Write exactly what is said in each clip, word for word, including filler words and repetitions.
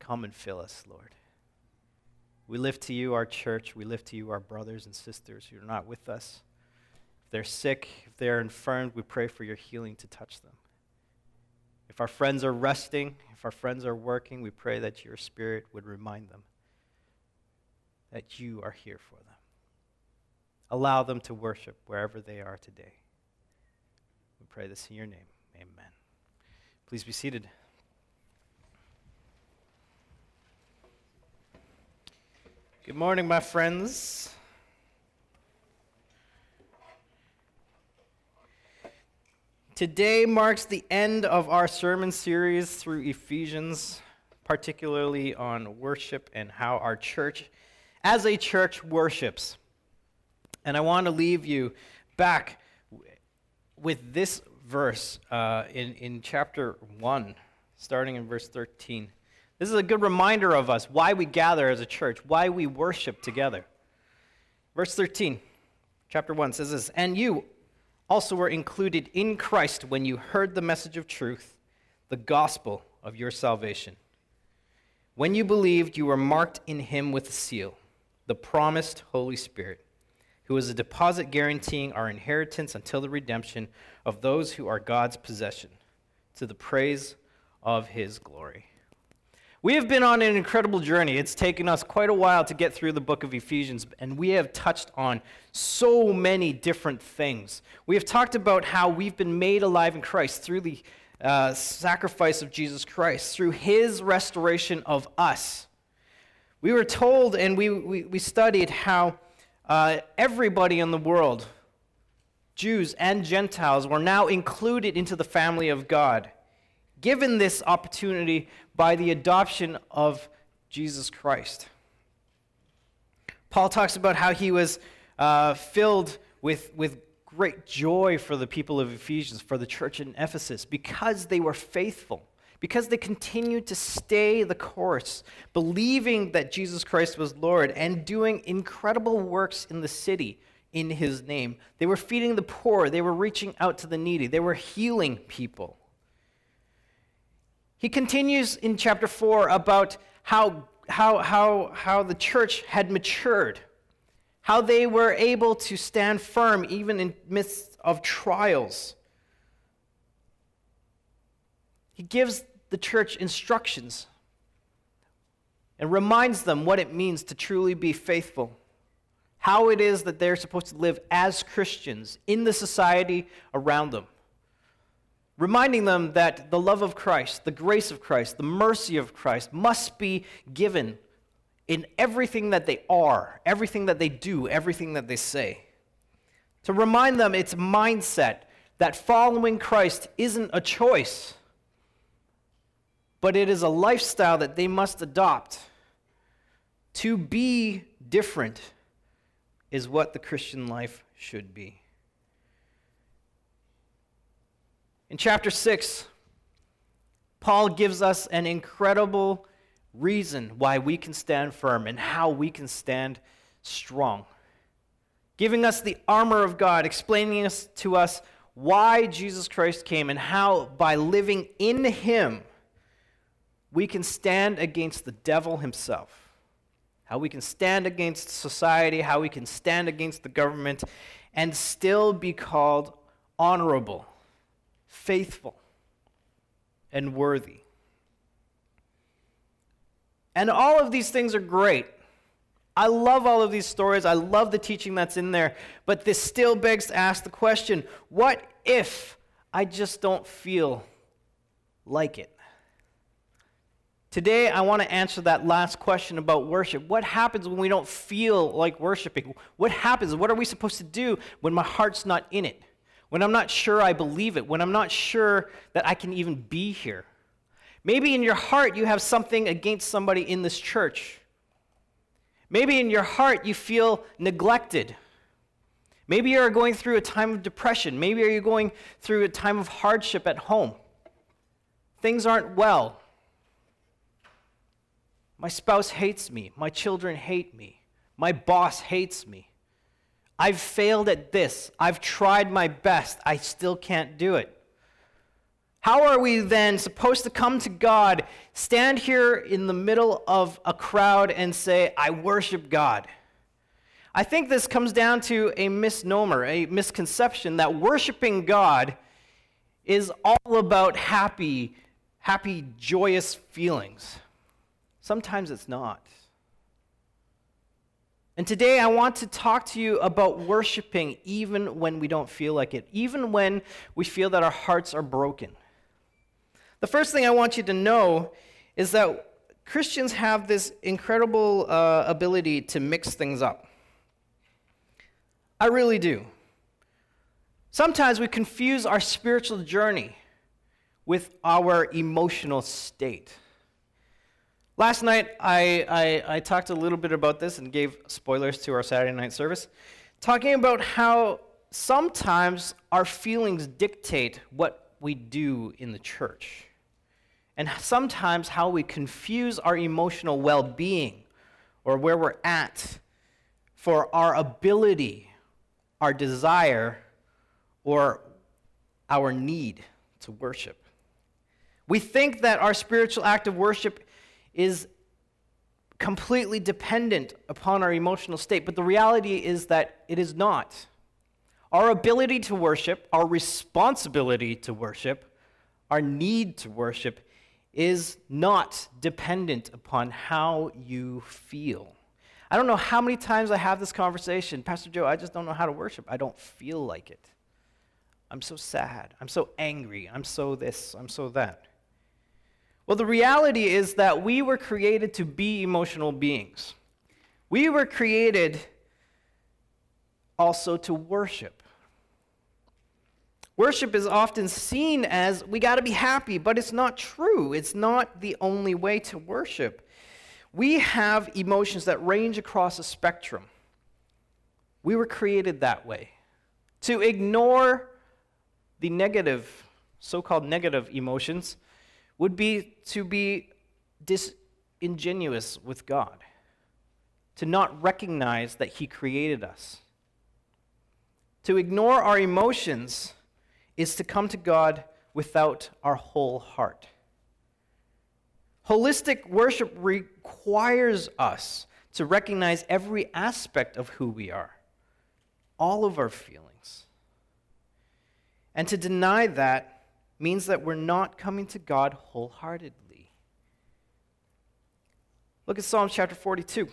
come and fill us, Lord. We lift to you our church. We lift to you our brothers and sisters who are not with us. If they're sick, if they're infirmed, we pray for your healing to touch them. If our friends are resting, if our friends are working, we pray that your Spirit would remind them that you are here for them. Allow them to worship wherever they are today. We pray this in your name. Amen. Please be seated. Good morning, my friends. Today marks the end of our sermon series through Ephesians, particularly on worship and how our church, as a church, worships. And I want to leave you back with this verse uh, in, in chapter one, starting in verse thirteen. This is a good reminder of us, why we gather as a church, why we worship together. Verse thirteen, chapter one says this, "And you also were included in Christ when you heard the message of truth, the gospel of your salvation. When you believed, you were marked in him with a seal, the promised Holy Spirit, who is a deposit guaranteeing our inheritance until the redemption of those who are God's possession, to the praise of his glory." We have been on an incredible journey. It's taken us quite a while to get through the book of Ephesians, and we have touched on so many different things. We have talked about how we've been made alive in Christ through the uh, sacrifice of Jesus Christ, through his restoration of us. We were told, and we, we, we studied how uh, everybody in the world, Jews and Gentiles, were now included into the family of God, given this opportunity by the adoption of Jesus Christ. Paul talks about how he was uh, filled with, with great joy for the people of Ephesians, for the church in Ephesus, because they were faithful, because they continued to stay the course, believing that Jesus Christ was Lord and doing incredible works in the city in his name. They were feeding the poor. They were reaching out to the needy. They were healing people. He continues in chapter four about how, how, how, how the church had matured, how they were able to stand firm even in midst of trials. He gives the church instructions and reminds them what it means to truly be faithful, how it is that they're supposed to live as Christians in the society around them. Reminding them that the love of Christ, the grace of Christ, the mercy of Christ must be given in everything that they are, everything that they do, everything that they say. To remind them it's a mindset that following Christ isn't a choice, but it is a lifestyle that they must adopt. To be different is what the Christian life should be. In chapter six, Paul gives us an incredible reason why we can stand firm and how we can stand strong, giving us the armor of God, explaining us, to us why Jesus Christ came and how by living in him we can stand against the devil himself, how we can stand against society, how we can stand against the government and still be called honorable, faithful, and worthy. And all of these things are great. I love all of these stories. I love the teaching that's in there. But this still begs to ask the question, what if I just don't feel like it? Today, I want to answer that last question about worship. What happens when we don't feel like worshiping? What happens? What are we supposed to do when my heart's not in it? When I'm not sure I believe it, when I'm not sure that I can even be here. Maybe in your heart you have something against somebody in this church. Maybe in your heart you feel neglected. Maybe you're going through a time of depression. Maybe you're going through a time of hardship at home. Things aren't well. My spouse hates me. My children hate me. My boss hates me. I've failed at this. I've tried my best. I still can't do it. How are we then supposed to come to God, stand here in the middle of a crowd and say, I worship God? I think this comes down to a misnomer, a misconception that worshiping God is all about happy, happy, joyous feelings. Sometimes it's not. And today I want to talk to you about worshiping even when we don't feel like it, even when we feel that our hearts are broken. The first thing I want you to know is that Christians have this incredible uh, ability to mix things up. I really do. Sometimes we confuse our spiritual journey with our emotional state. Last night, I, I, I talked a little bit about this and gave spoilers to our Saturday night service, talking about how sometimes our feelings dictate what we do in the church, and sometimes how we confuse our emotional well-being or where we're at for our ability, our desire, or our need to worship. We think that our spiritual act of worship is completely dependent upon our emotional state, but the reality is that it is not. Our ability to worship, our responsibility to worship, our need to worship is not dependent upon how you feel. I don't know how many times I have this conversation, Pastor Joe, I just don't know how to worship. I don't feel like it. I'm so sad. I'm so angry. I'm so this. I'm so that. Well, the reality is that we were created to be emotional beings. We were created also to worship. Worship is often seen as we got to be happy, but it's not true. It's not the only way to worship. We have emotions that range across a spectrum. We were created that way. To ignore the negative, so-called negative emotions would be to be disingenuous with God, to not recognize that He created us. To ignore our emotions is to come to God without our whole heart. Holistic worship requires us to recognize every aspect of who we are, all of our feelings. And to deny that means that we're not coming to God wholeheartedly. Look at Psalms chapter forty-two.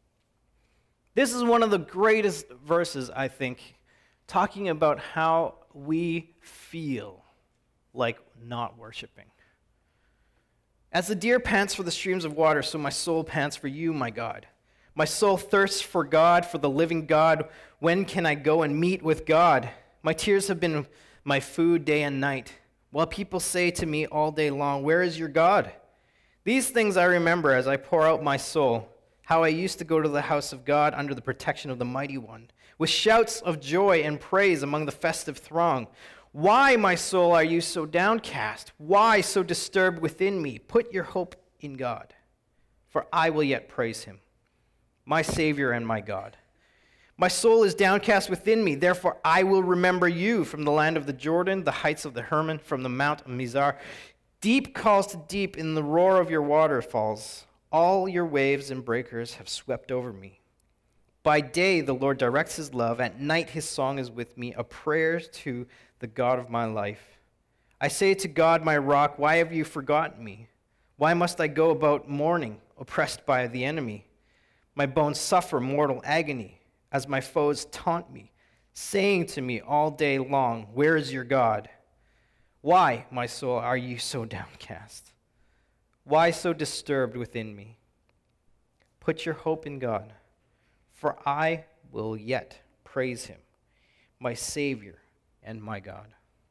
This is one of the greatest verses, I think, talking about how we feel like not worshiping. As the deer pants for the streams of water, so my soul pants for you, my God. My soul thirsts for God, for the living God. When can I go and meet with God? My tears have been my food day and night, while people say to me all day long, where is your God? These things I remember as I pour out my soul, how I used to go to the house of God under the protection of the Mighty One, with shouts of joy and praise among the festive throng. Why, my soul, are you so downcast? Why so disturbed within me? Put your hope in God, for I will yet praise Him, my Savior and my God. My soul is downcast within me, therefore I will remember you from the land of the Jordan, the heights of the Hermon, from the Mount of Mizar. Deep calls to deep in the roar of your waterfalls. All your waves and breakers have swept over me. By day the Lord directs His love, at night His song is with me, a prayer to the God of my life. I say to God, my rock, why have you forgotten me? Why must I go about mourning, oppressed by the enemy? My bones suffer mortal agony, as my foes taunt me, saying to me all day long, where is your God? Why, my soul, are you so downcast? Why so disturbed within me? Put your hope in God, for I will yet praise Him, my Savior and my God.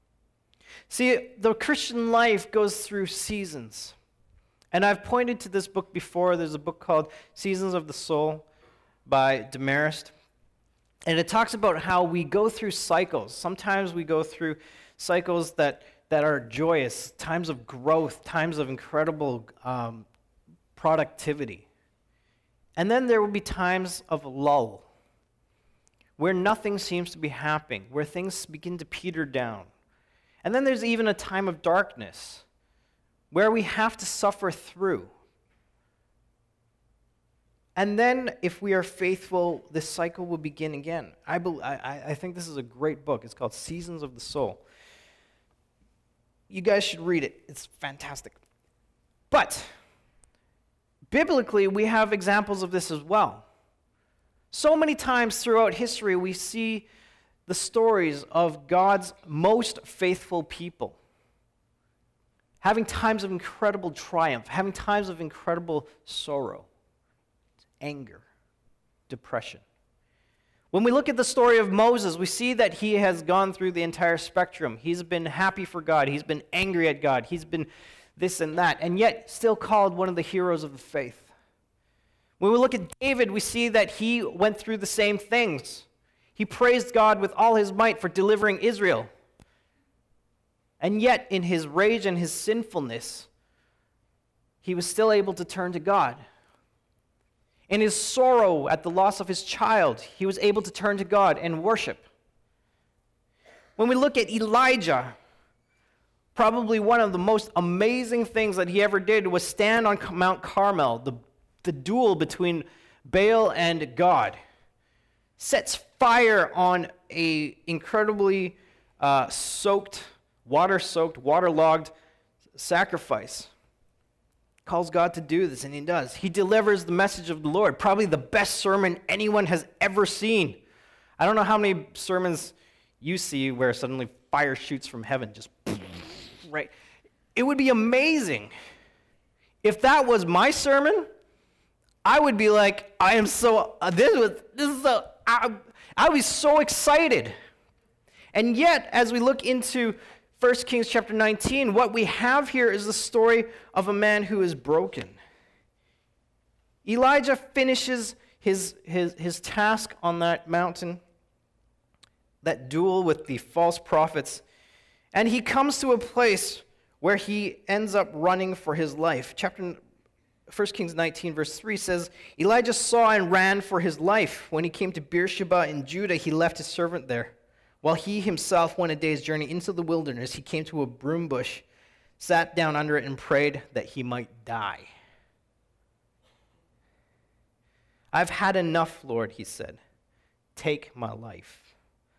See, the Christian life goes through seasons. And I've pointed to this book before. There's a book called Seasons of the Soul by Demarest. And it talks about how we go through cycles. Sometimes we go through cycles that, that are joyous, times of growth, times of incredible um, productivity. And then there will be times of lull, where nothing seems to be happening, where things begin to peter down. And then there's even a time of darkness where we have to suffer through. And then, if we are faithful, this cycle will begin again. I, be, I, I think this is a great book. It's called Seasons of the Soul. You guys should read it. It's fantastic. But, biblically, we have examples of this as well. So many times throughout history, we see the stories of God's most faithful people having times of incredible triumph, having times of incredible sorrow, anger, depression. When we look at the story of Moses, we see that he has gone through the entire spectrum. He's been happy for God. He's been angry at God. He's been this and that, and yet still called one of the heroes of the faith. When we look at David, we see that he went through the same things. He praised God with all his might for delivering Israel. And yet, in his rage and his sinfulness, he was still able to turn to God. In his sorrow at the loss of his child, he was able to turn to God and worship. When we look at Elijah, probably one of the most amazing things that he ever did was stand on Mount Carmel, the, the duel between Baal and God. Sets fire on a incredibly uh, soaked, water-soaked, waterlogged sacrifice. Calls God to do this, and he does. He delivers the message of the Lord, probably the best sermon anyone has ever seen. I don't know how many sermons you see where suddenly fire shoots from heaven, just right. It would be amazing. If that was my sermon, I would be like, I am so, uh, this was, this is so, I, I was so excited. And yet, as we look into First Kings chapter nineteen, what we have here is the story of a man who is broken. Elijah finishes his, his, his task on that mountain, that duel with the false prophets, and he comes to a place where he ends up running for his life. Chapter First Kings nineteen, verse three says, Elijah saw and ran for his life. When he came to Beersheba in Judah, he left his servant there. While he himself went a day's journey into the wilderness, he came to a broom bush, sat down under it, and prayed that he might die. I've had enough, Lord, he said. Take my life.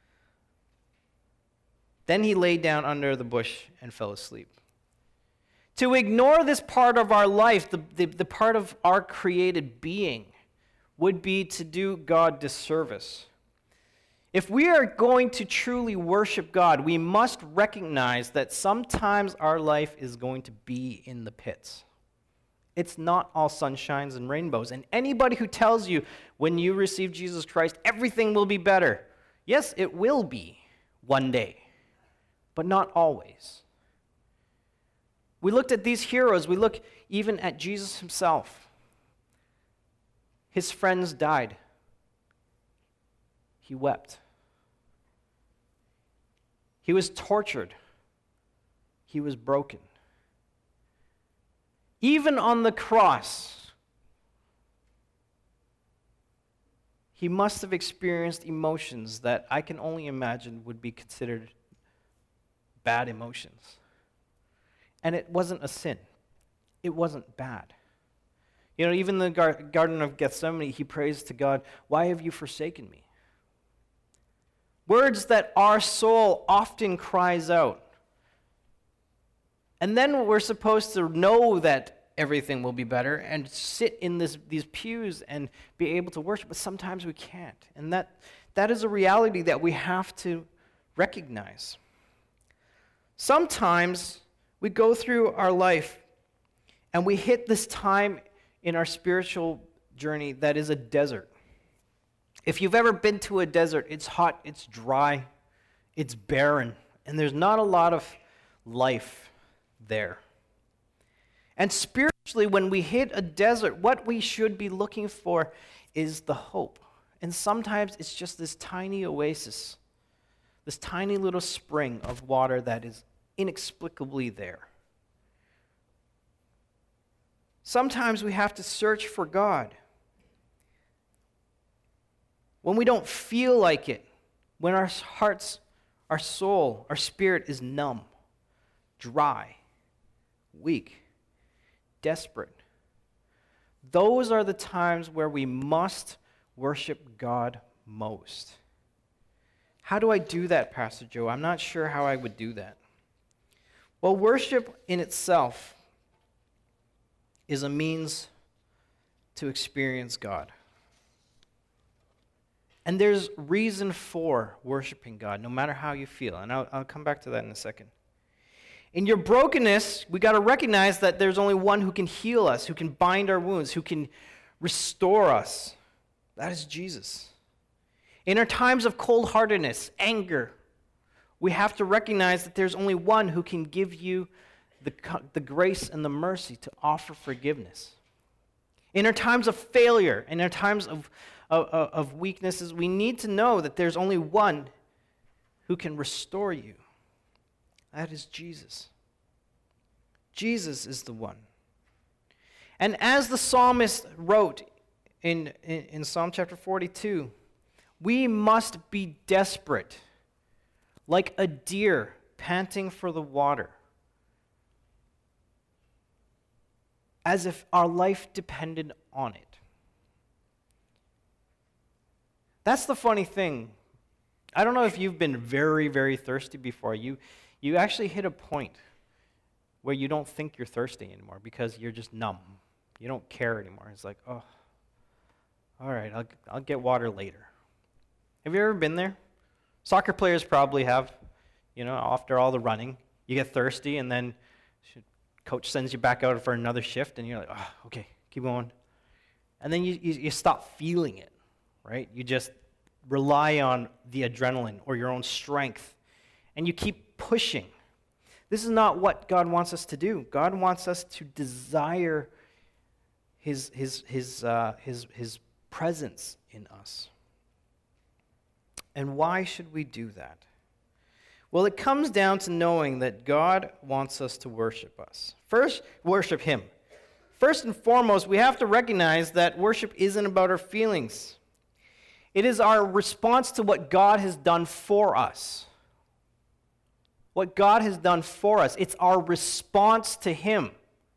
Then he lay down under the bush and fell asleep. To ignore this part of our life, the, the, the part of our created being, would be to do God disservice. If we are going to truly worship God, we must recognize that sometimes our life is going to be in the pits. It's not all sunshines and rainbows. And anybody who tells you when you receive Jesus Christ, everything will be better. Yes, it will be one day, but not always. We looked at these heroes. We look even at Jesus himself. His friends died. He wept. He was tortured. He was broken. Even on the cross, he must have experienced emotions that I can only imagine would be considered bad emotions. And it wasn't a sin. It wasn't bad. You know, even in the gar- Garden of Gethsemane, he prays to God, "Why have you forsaken me?" Words that our soul often cries out. And then we're supposed to know that everything will be better and sit in this, these pews and be able to worship, but sometimes we can't. And that, that is a reality that we have to recognize. Sometimes we go through our life and we hit this time in our spiritual journey that is a desert. If you've ever been to a desert, it's hot, it's dry, it's barren, and there's not a lot of life there. And spiritually, when we hit a desert, what we should be looking for is the hope. And sometimes it's just this tiny oasis, this tiny little spring of water that is inexplicably there. Sometimes we have to search for God. When we don't feel like it, when our hearts, our soul, our spirit is numb. dry, weak, desperate. Those are the times where we must worship God most. How do I do that, Pastor Joe? I'm not sure how I would do that. Well, worship in itself is a means to experience God. And there's reason for worshiping God, no matter how you feel. And I'll, I'll come back to that in a second. In your brokenness, we got to recognize that there's only one who can heal us, who can bind our wounds, who can restore us. That is Jesus. In our times of cold-heartedness, anger, we have to recognize that there's only one who can give you the, the grace and the mercy to offer forgiveness. In our times of failure, in our times of, of, of weaknesses, we need to know that there's only one who can restore you. That is Jesus. Jesus is the one. And as the psalmist wrote in, in, in Psalm chapter forty-two, we must be desperate, like a deer panting for the water, as if our life depended on it. That's the funny thing. I don't know if you've been very, very thirsty before. You, you actually hit a point where you don't think you're thirsty anymore because you're just numb. You don't care anymore. It's like, oh, all right, I'll, I'll get water later. Have you ever been there? Soccer players probably have. You know, after all the running, you get thirsty, and then coach sends you back out for another shift, and you're like, oh, okay, keep going. And then you, you, you stop feeling it, right? You just rely on the adrenaline or your own strength, and you keep pushing. This is not what God wants us to do. God wants us to desire his, his, his, uh, his, his presence in us. And why should we do that? Well, it comes down to knowing that God wants us to worship us. First, worship Him. First and foremost, we have to recognize that worship isn't about our feelings. It is our response to what God has done for us. What God has done for us. It's our response to Him.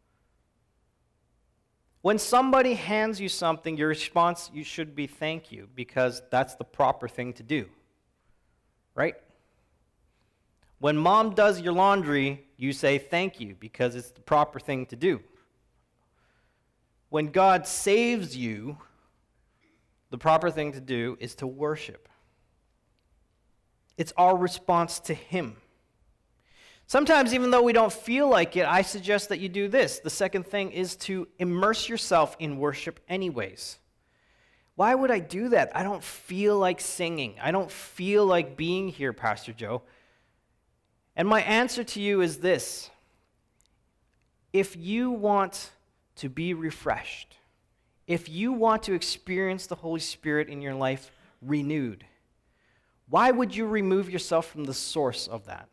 When somebody hands you something, your response you should be thank you, because that's the proper thing to do. Right? When mom does your laundry, you say thank you, because it's the proper thing to do. When God saves you, the proper thing to do is to worship. It's our response to Him. Sometimes, even though we don't feel like it, I suggest that you do this. The second thing is to immerse yourself in worship anyways. Why would I do that? I don't feel like singing. I don't feel like being here, Pastor Joe. And my answer to you is this. If you want to be refreshed, if you want to experience the Holy Spirit in your life renewed, why would you remove yourself from the source of that?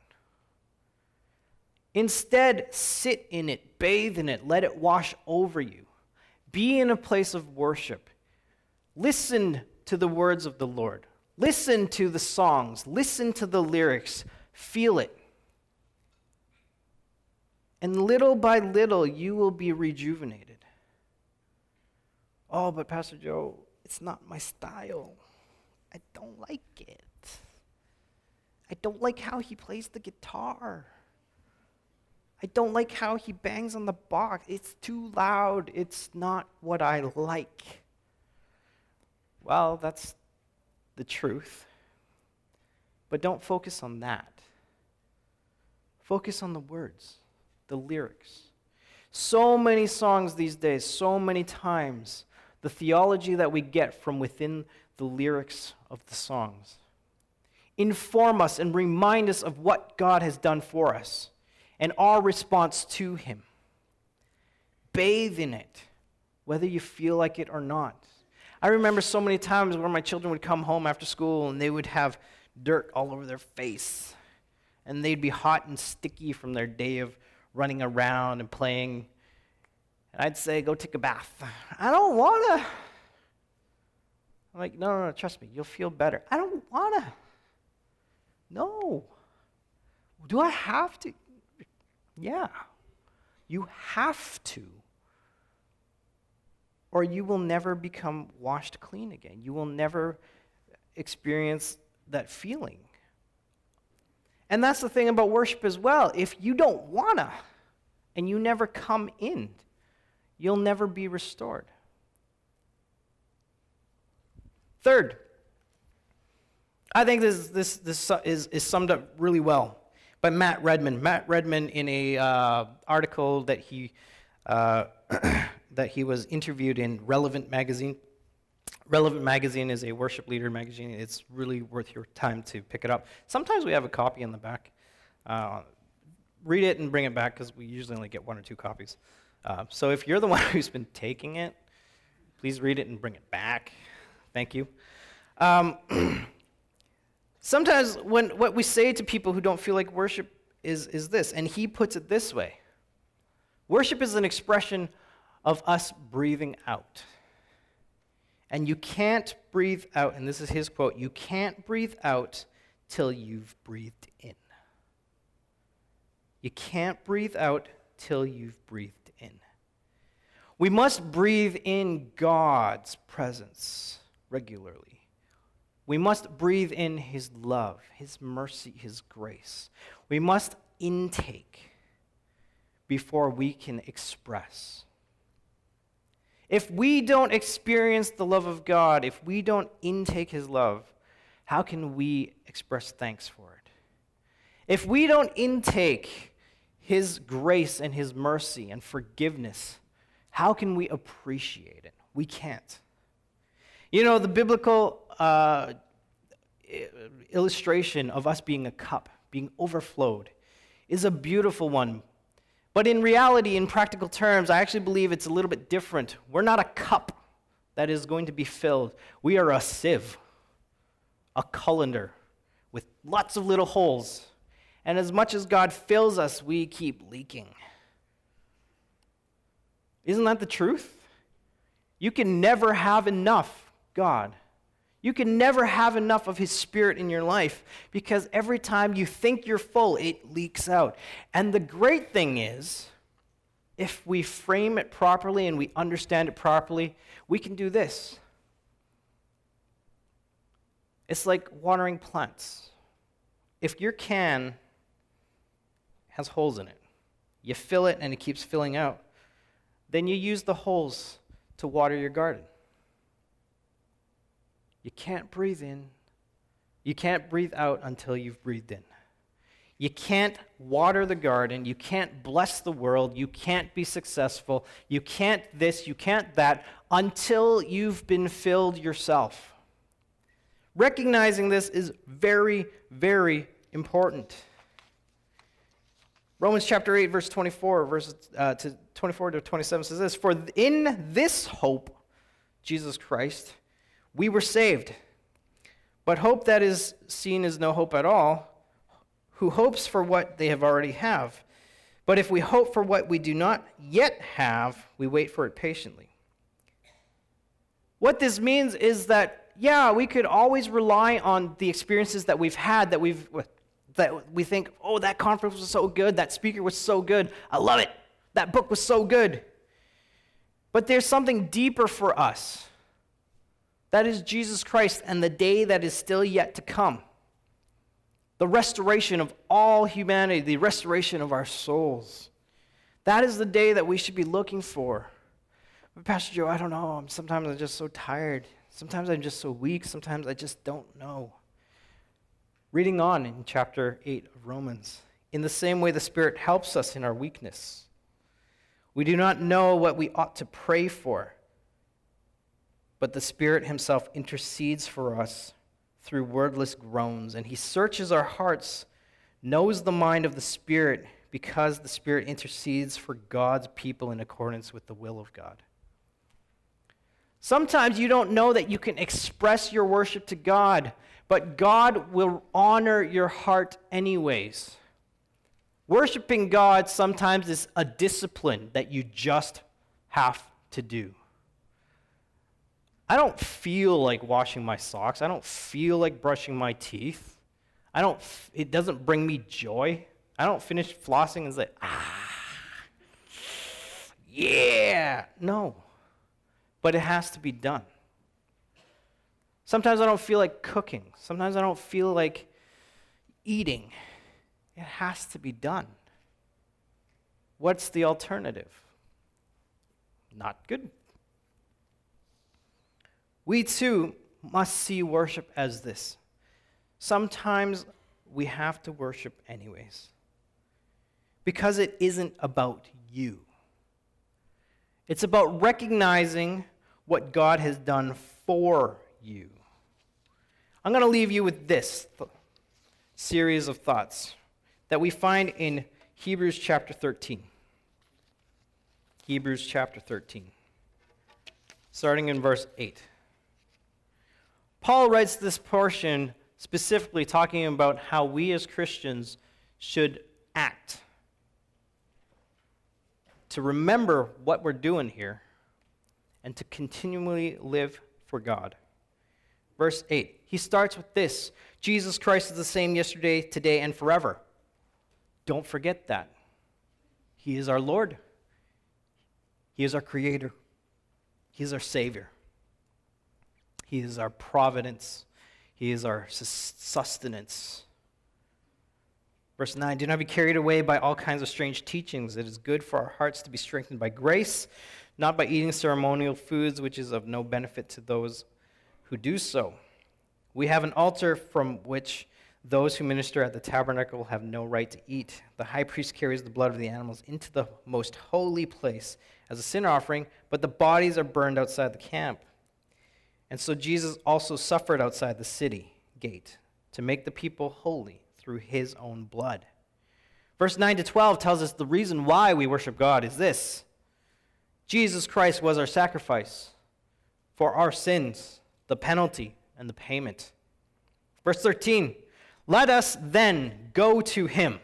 Instead, sit in it, bathe in it, let it wash over you. Be in a place of worship. Listen to the words of the Lord. Listen to the songs. Listen to the lyrics. Feel it. And little by little, you will be rejuvenated. Oh, but Pastor Joe, it's not my style. I don't like it. I don't like how he plays the guitar. I don't like how he bangs on the box. It's too loud. It's not what I like. Well, that's the truth. But don't focus on that. Focus on the words, the lyrics. So many songs these days, so many times, the theology that we get from within the lyrics of the songs inform us and remind us of what God has done for us and our response to Him. Bathe in it, whether you feel like it or not. I remember so many times where my children would come home after school and they would have dirt all over their face. And they'd be hot and sticky from their day of running around and playing. And I'd say, go take a bath. I don't want to. I'm like, no, no, no, trust me, you'll feel better. I don't want to. No. Do I have to? Yeah. You have to. Or you will never become washed clean again. You will never experience that feeling. And that's the thing about worship as well. If you don't wanna, and you never come in, you'll never be restored. Third, I think this this this is, is summed up really well by Matt Redman. Matt Redman, in a uh, article that he uh, that he was interviewed in Relevant magazine. Relevant magazine is a worship leader magazine. It's really worth your time to pick it up. Sometimes we have a copy in the back. Uh, read it and bring it back, because we usually only get one or two copies. Uh, so if you're the one who's been taking it, please read it and bring it back. Thank you. Um, sometimes when what we say to people who don't feel like worship is, is this, and he puts it this way. Worship is an expression of us breathing out. And you can't breathe out, and this is his quote, you can't breathe out till you've breathed in. You can't breathe out till you've breathed in. We must breathe in God's presence regularly. We must breathe in his love, his mercy, his grace. We must intake before we can express. If we don't experience the love of God, if we don't intake his love, how can we express thanks for it? If we don't intake his grace and his mercy and forgiveness, how can we appreciate it? We can't. You know, the biblical uh, illustration of us being a cup, being overflowed, is a beautiful one. But in reality, in practical terms, I actually believe it's a little bit different. We're not a cup that is going to be filled. We are a sieve, a colander with lots of little holes. And as much as God fills us, we keep leaking. Isn't that the truth? You can never have enough God. You can never have enough of his Spirit in your life, because every time you think you're full, it leaks out. And the great thing is, if we frame it properly and we understand it properly, we can do this. It's like watering plants. If your can has holes in it, you fill it and it keeps filling out, then you use the holes to water your garden. You can't breathe in. You can't breathe out until you've breathed in. You can't water the garden. You can't bless the world. You can't be successful. You can't this, you can't that, until you've been filled yourself. Recognizing this is very, very important. Romans chapter eight, verse twenty-four, verses uh, to twenty-four to twenty-seven says this, "For in this hope, Jesus Christ, we were saved. But hope that is seen is no hope at all. Who hopes for what they have already have? But if we hope for what we do not yet have, we wait for it patiently." What this means is that, yeah, we could always rely on the experiences that we've had, that we've that we think, oh, that conference was so good, that speaker was so good, I love it, that book was so good. But there's something deeper for us. That is Jesus Christ and the day that is still yet to come. The restoration of all humanity, the restoration of our souls. That is the day that we should be looking for. But Pastor Joe, I don't know. Sometimes I'm just so tired. Sometimes I'm just so weak. Sometimes I just don't know. Reading on in chapter eight of Romans. In the same way the Spirit helps us in our weakness. We do not know what we ought to pray for, but the Spirit himself intercedes for us through wordless groans, and he searches our hearts, knows the mind of the Spirit, because the Spirit intercedes for God's people in accordance with the will of God. Sometimes you don't know that you can express your worship to God, but God will honor your heart anyways. Worshiping God sometimes is a discipline that you just have to do. I don't feel like washing my socks. I don't feel like brushing my teeth. I don't, it doesn't bring me joy. I don't finish flossing and say, ah, yeah. No. But it has to be done. Sometimes I don't feel like cooking. Sometimes I don't feel like eating. It has to be done. What's the alternative? Not good. We too must see worship as this. Sometimes we have to worship anyways. Because it isn't about you. It's about recognizing what God has done for you. I'm going to leave you with this th- series of thoughts that we find in Hebrews chapter thirteen. Hebrews chapter thirteen, starting in verse eight. Paul writes this portion specifically talking about how we as Christians should act. To remember what we're doing here and to continually live for God. Verse eight, he starts with this: Jesus Christ is the same yesterday, today, and forever. Don't forget that. He is our Lord. He is our Creator. He is our Savior. He is our providence. He is our sustenance. Verse nine, do not be carried away by all kinds of strange teachings. It is good for our hearts to be strengthened by grace, not by eating ceremonial foods, which is of no benefit to those who do so. We have an altar from which those who minister at the tabernacle have no right to eat. The high priest carries the blood of the animals into the most holy place as a sin offering, but the bodies are burned outside the camp. And so Jesus also suffered outside the city gate to make the people holy through his own blood. Verse nine to twelve tells us the reason why we worship God is this: Jesus Christ was our sacrifice for our sins, the penalty and the payment. Verse thirteen, let us then go to him.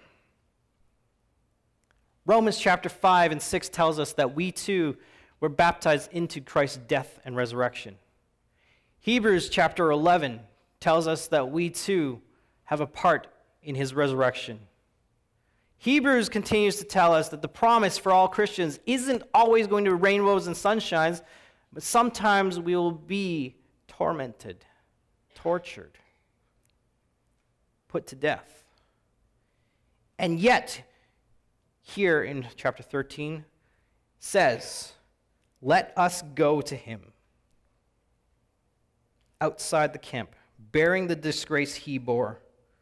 Romans chapter five and six tells us that we too were baptized into Christ's death and resurrection. Hebrews chapter eleven tells us that we too have a part in his resurrection. Hebrews continues to tell us that the promise for all Christians isn't always going to be rainbows and sunshines, but sometimes we will be tormented, tortured, put to death. And yet, here in chapter thirteen, says, let us go to him outside the camp, bearing the disgrace he bore.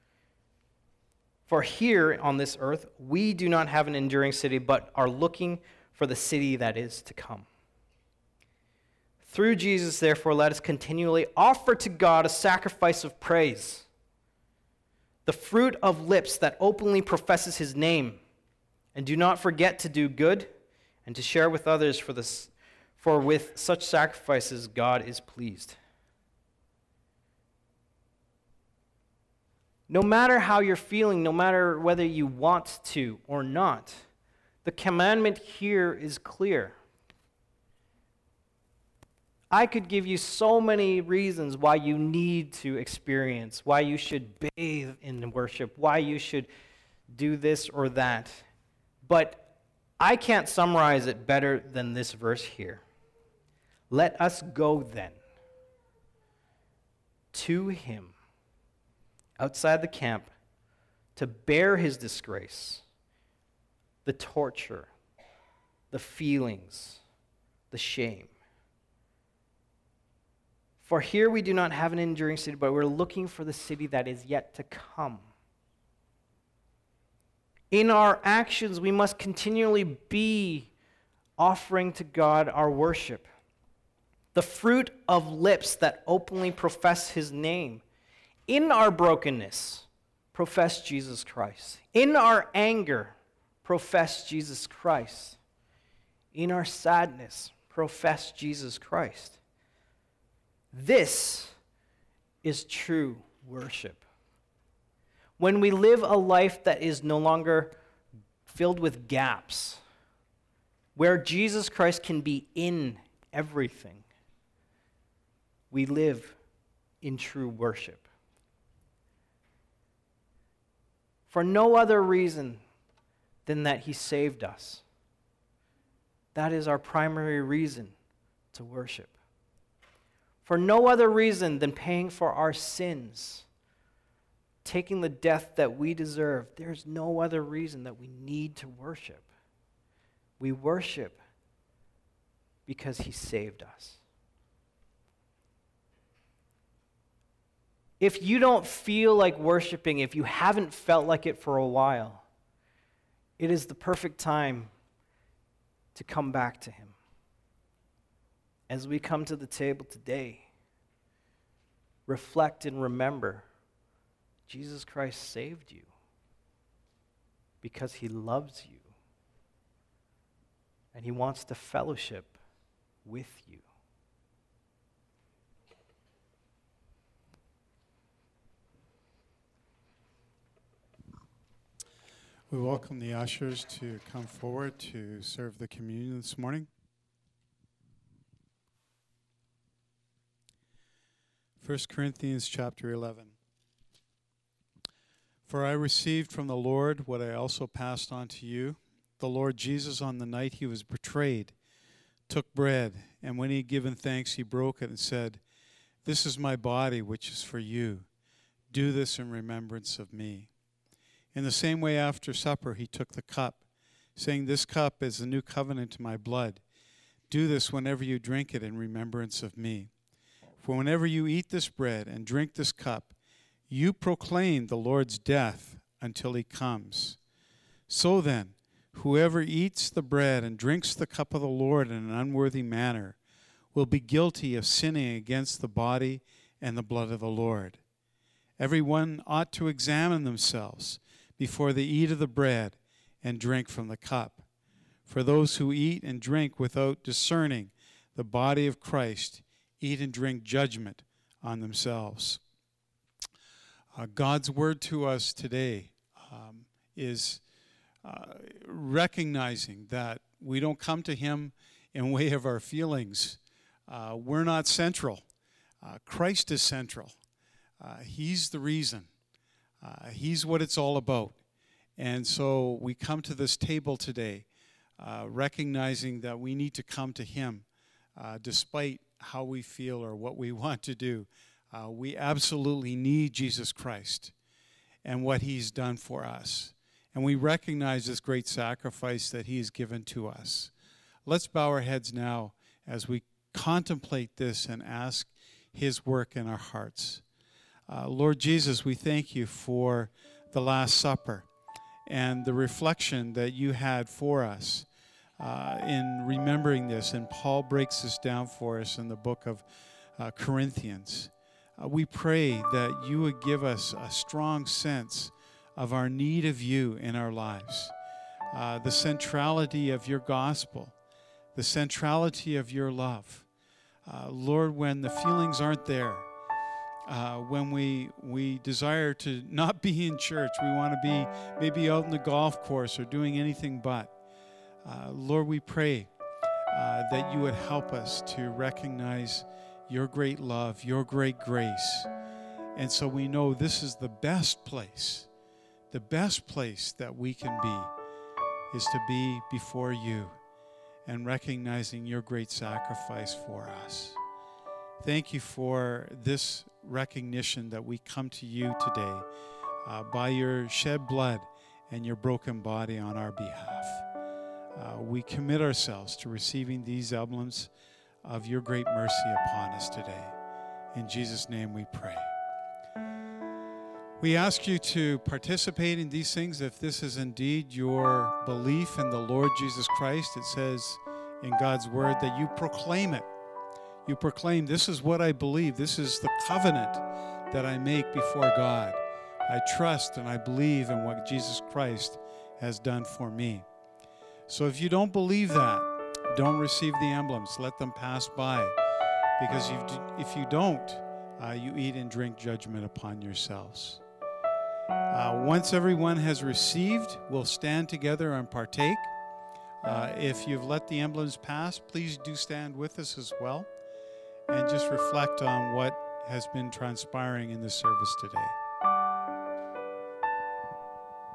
For here on this earth, we do not have an enduring city, but are looking for the city that is to come. Through Jesus, therefore, let us continually offer to God a sacrifice of praise, the fruit of lips that openly professes his name, and do not forget to do good and to share with others, for this, for with such sacrifices God is pleased. No matter how you're feeling, no matter whether you want to or not, the commandment here is clear. I could give you so many reasons why you need to experience, why you should bathe in worship, why you should do this or that. But I can't summarize it better than this verse here. Let us go then to him outside the camp to bear his disgrace, the torture, the feelings, the shame. For here we do not have an enduring city, but we're looking for the city that is yet to come. In our actions, we must continually be offering to God our worship, the fruit of lips that openly profess his name. In our brokenness, profess Jesus Christ. In our anger, profess Jesus Christ. In our sadness, profess Jesus Christ. This is true worship. When we live a life that is no longer filled with gaps, where Jesus Christ can be in everything, we live in true worship. for no other reason than that he saved us. That is our primary reason to worship. For no other reason than paying for our sins, taking the death that we deserve. There's no other reason that we need to worship. We worship because he saved us. If you don't feel like worshiping, if you haven't felt like it for a while, it is the perfect time to come back to him. As we come to the table today, reflect and remember Jesus Christ saved you because he loves you and he wants to fellowship with you. We welcome the ushers to come forward to serve the communion this morning. First Corinthians chapter eleven. For I received from the Lord what I also passed on to you. The Lord Jesus, on the night he was betrayed, took bread, and when he had given thanks, he broke it and said, "This is my body, which is for you. Do this in remembrance of me." In the same way, after supper, he took the cup, saying, "This cup is the new covenant in my blood. Do this whenever you drink it in remembrance of me. For whenever you eat this bread and drink this cup, you proclaim the Lord's death until he comes. So then, whoever eats the bread and drinks the cup of the Lord in an unworthy manner will be guilty of sinning against the body and the blood of the Lord. Everyone ought to examine themselves before they eat of the bread and drink from the cup. For those who eat and drink without discerning the body of Christ eat and drink judgment on themselves." Uh, God's word to us today um, is uh, recognizing that we don't come to him in way of our feelings. Uh, we're not central. Uh, Christ is central. Uh, he's the reason. Uh, he's what it's all about. And so we come to this table today uh, recognizing that we need to come to him uh, despite how we feel or what we want to do. Uh, we absolutely need Jesus Christ and what he's done for us. And we recognize this great sacrifice that he's given to us. Let's bow our heads now as we contemplate this and ask his work in our hearts. Uh, Lord Jesus, we thank you for the Last Supper and the reflection that you had for us uh, in remembering this. And Paul breaks this down for us in the book of uh, Corinthians. Uh, we pray that you would give us a strong sense of our need of you in our lives, uh, the centrality of your gospel, the centrality of your love. Uh, Lord, when the feelings aren't there, Uh, when we we desire to not be in church, we want to be maybe out in the golf course or doing anything but. Uh, Lord, we pray uh, that you would help us to recognize your great love, your great grace. And so we know this is the best place, the best place that we can be is to be before you and recognizing your great sacrifice for us. Thank you for this recognition that we come to you today uh, by your shed blood and your broken body on our behalf. Uh, we commit ourselves to receiving these emblems of your great mercy upon us today. In Jesus' name we pray. We ask you to participate in these things if this is indeed your belief in the Lord Jesus Christ. It says in God's word that you proclaim it. You proclaim, this is what I believe. This is the covenant that I make before God. I trust and I believe in what Jesus Christ has done for me. So if you don't believe that, don't receive the emblems. Let them pass by. Because if you don't, uh, you eat and drink judgment upon yourselves. Uh, once everyone has received, we'll stand together and partake. Uh, if you've let the emblems pass, please do stand with us as well. And just reflect on what has been transpiring in the service today.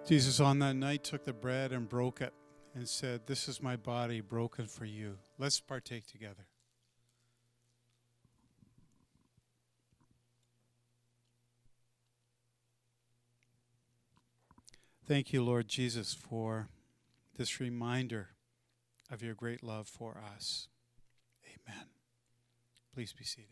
Jesus on that night took the bread and broke it and said, "This is my body broken for you." Let's partake together. Thank you, Lord Jesus, for this reminder of your great love for us. Amen. Please be seated.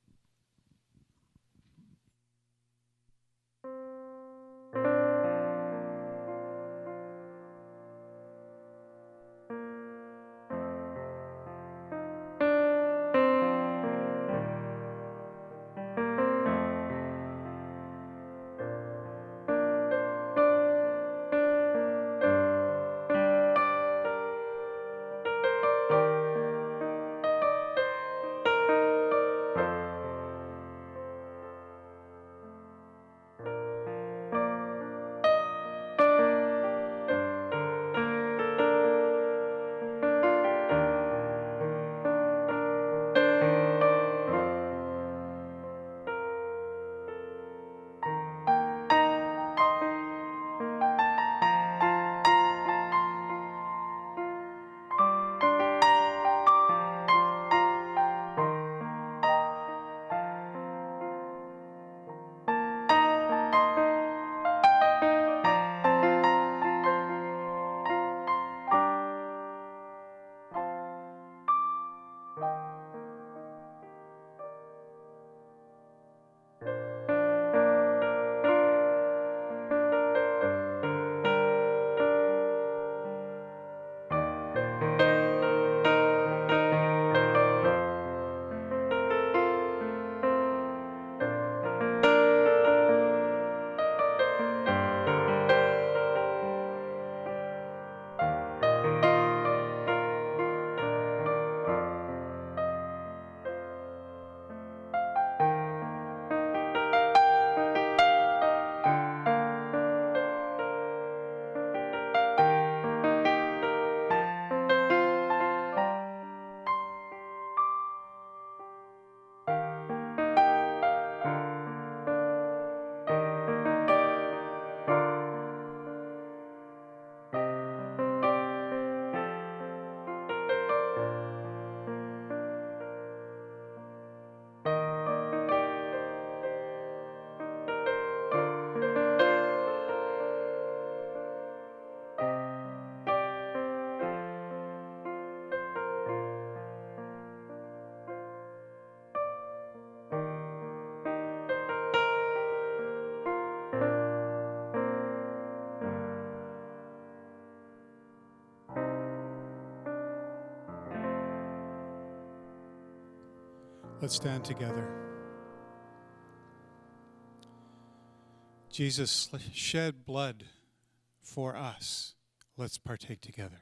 Let's stand together. Jesus shed blood for us. Let's partake together.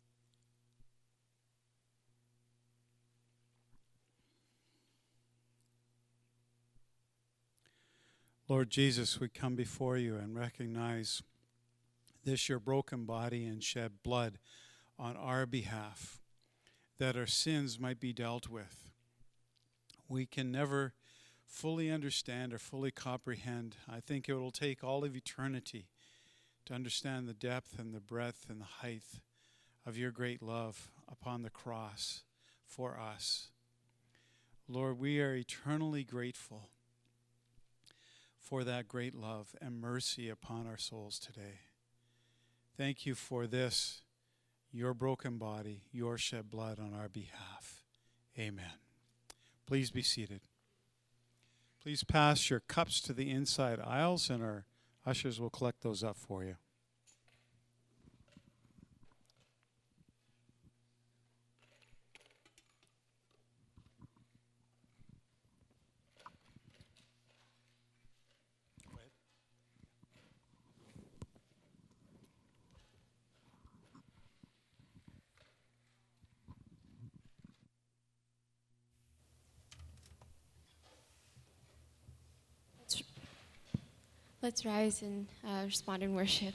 Lord Jesus, we come before you and recognize this your broken body and shed blood on our behalf, that our sins might be dealt with. We can never fully understand or fully comprehend. I think it will take all of eternity to understand the depth and the breadth and the height of your great love upon the cross for us. Lord, we are eternally grateful for that great love and mercy upon our souls today. Thank you for this, your broken body, your shed blood on our behalf. Amen. Please be seated. Please pass your cups to the inside aisles, and our ushers will collect those up for you. Let's rise and uh, respond in worship.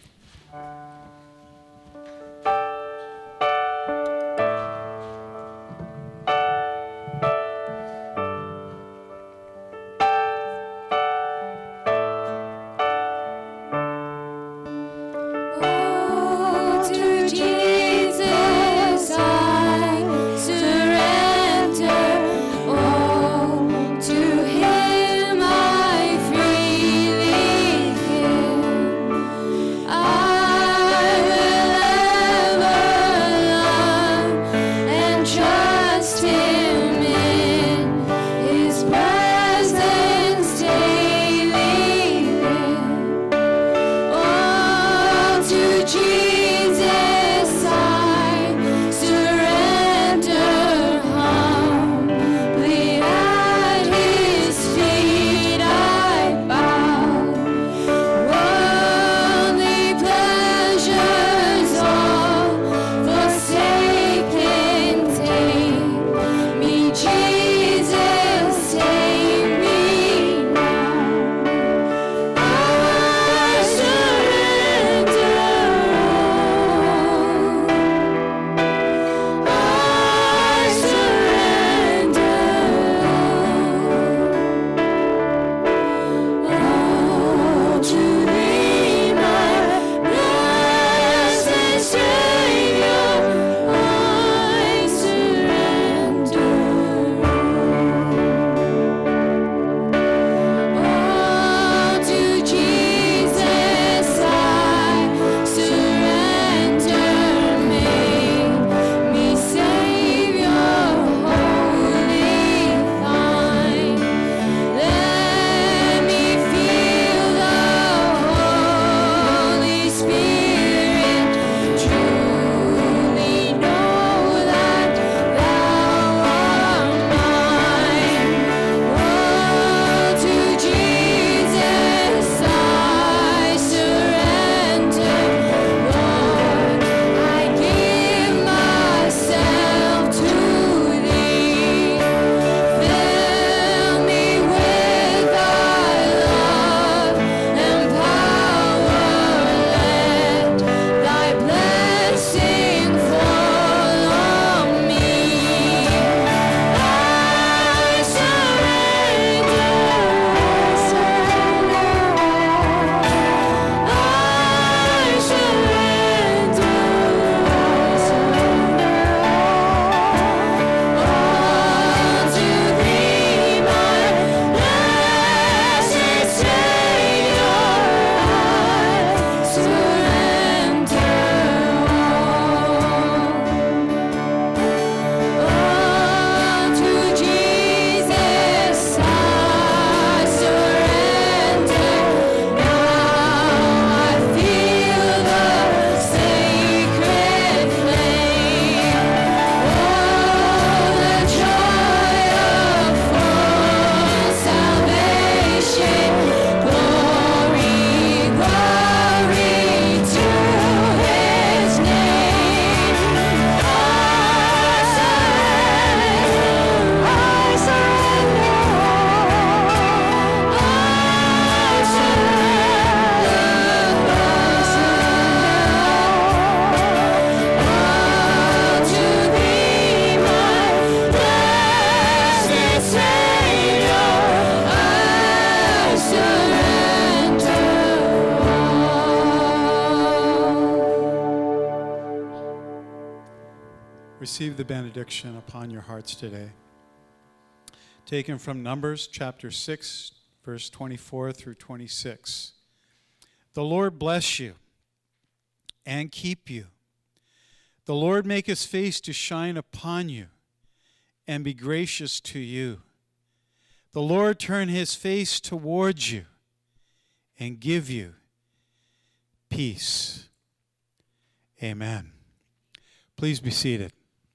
Receive the benediction upon your hearts today. Taken from Numbers chapter six, verse twenty-four through twenty-six. The Lord bless you and keep you. The Lord make his face to shine upon you and be gracious to you. The Lord turn his face towards you and give you peace. Amen. Please be seated.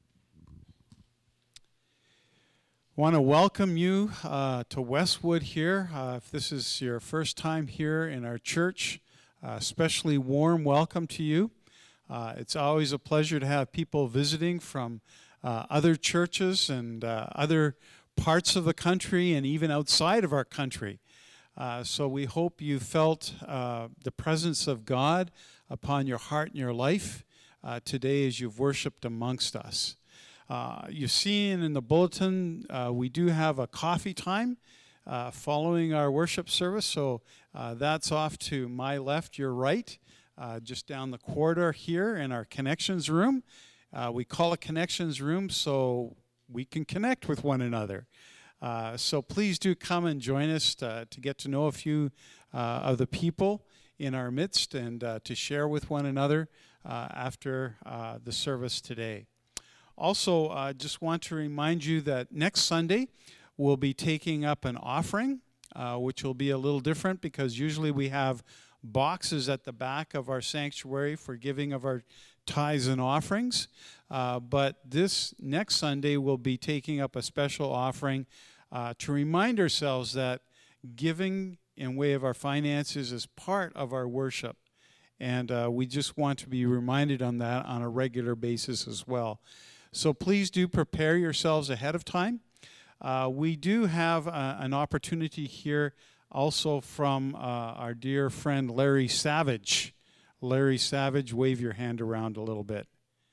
I want to welcome you uh, to Westwood here. Uh, if this is your first time here in our church, uh, especially warm welcome to you. Uh, it's always a pleasure to have people visiting from uh, other churches and uh, other parts of the country and even outside of our country. Uh, so we hope you felt uh, the presence of God upon your heart and your life uh, today as you've worshiped amongst us. Uh, you've seen in the bulletin, uh, we do have a coffee time uh, following our worship service. So uh, that's off to my left, your right, uh, just down the corridor here in our connections room. Uh, we call it connections room so we can connect with one another. Uh, so please do come and join us to, to get to know a few uh, of the people in our midst and uh, to share with one another uh, after uh, the service today. Also, I uh, just want to remind you that next Sunday we'll be taking up an offering, uh, which will be a little different because usually we have boxes at the back of our sanctuary for giving of our tithes and offerings. Uh, but this next Sunday we'll be taking up a special offering uh, to remind ourselves that giving in way of our finances is part of our worship. And uh, we just want to be reminded on that on a regular basis as well. So please do prepare yourselves ahead of time. Uh, we do have uh, an opportunity here also from uh, our dear friend Larry Savage. Larry Savage, wave your hand around a little bit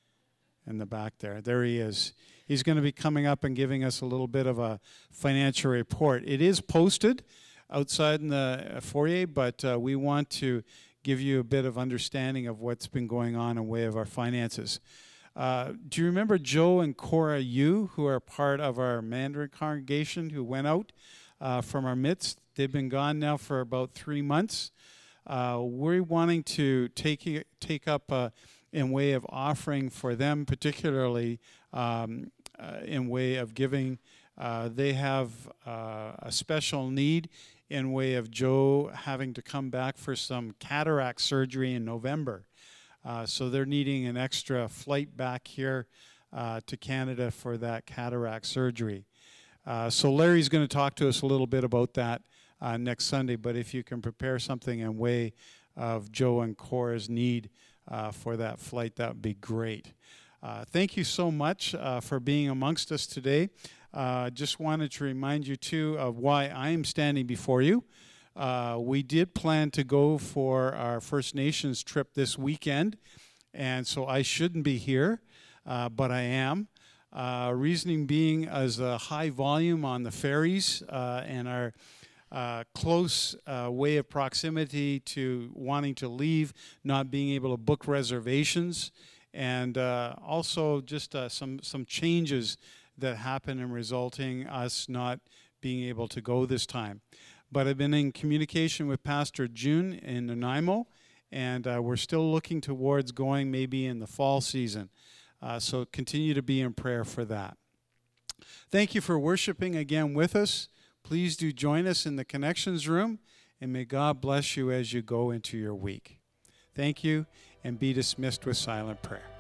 in the back there. There he is. He's going to be coming up and giving us a little bit of a financial report. It is posted outside in the foyer, but uh, we want to give you a bit of understanding of what's been going on in way of our finances. Uh, do you remember Joe and Cora Yu, who are part of our Mandarin congregation, who went out uh, from our midst? They've been gone now for about three months. Uh, we're wanting to take take up uh, in way of offering for them, particularly um, uh, in way of giving. Uh, they have uh, a special need in way of Joe having to come back for some cataract surgery in November. Uh, so they're needing an extra flight back here uh, to Canada for that cataract surgery. Uh, so Larry's going to talk to us a little bit about that uh, next Sunday, but if you can prepare something in way of Joe and Cora's need uh, for that flight, that would be great. Uh, thank you so much uh, for being amongst us today. Uh, just wanted to remind you, too, of why I am standing before you. Uh, we did plan to go for our First Nations trip this weekend, and so I shouldn't be here, uh, but I am. Uh, reasoning being as a high volume on the ferries uh, and our uh, close uh, way of proximity to wanting to leave, not being able to book reservations, and uh, also just uh, some, some changes that happen in resulting us not being able to go this time. But I've been in communication with Pastor June in Nanaimo, and uh, we're still looking towards going maybe in the fall season. Uh, so continue to be in prayer for that. Thank you for worshiping again with us. Please do join us in the Connections Room, and may God bless you as you go into your week. Thank you, and be dismissed with silent prayer.